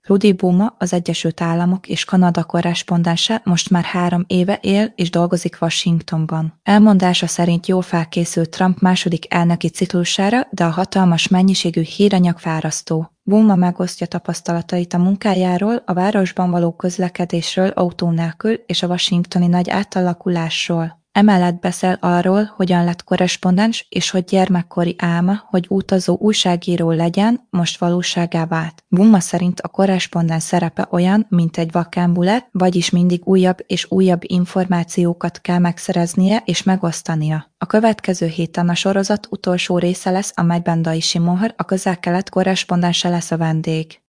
Rudy Buma, az Egyesült Államok és Kanada korrespondense most már 3 éve él és dolgozik Washingtonban. Elmondása szerint jól felkészült Trump második elnöki ciklusára, de a hatalmas mennyiségű híranyag fárasztó. Buma megosztja tapasztalatait a munkájáról, a városban való közlekedésről autó nélkül és a washingtoni nagy átalakulásról. Emellett beszél arról, hogyan lett korrespondens, és hogy gyermekkori álma, hogy utazó újságíró legyen, most valóságá vált. Buma szerint a korrespondens szerepe olyan, mint egy vakkámbulet, vagyis mindig újabb és újabb információkat kell megszereznie és megosztania. A következő héten a sorozat utolsó része lesz, amelyben Daishi Mohr, a Közel-Kelet korrespondense lesz a vendég.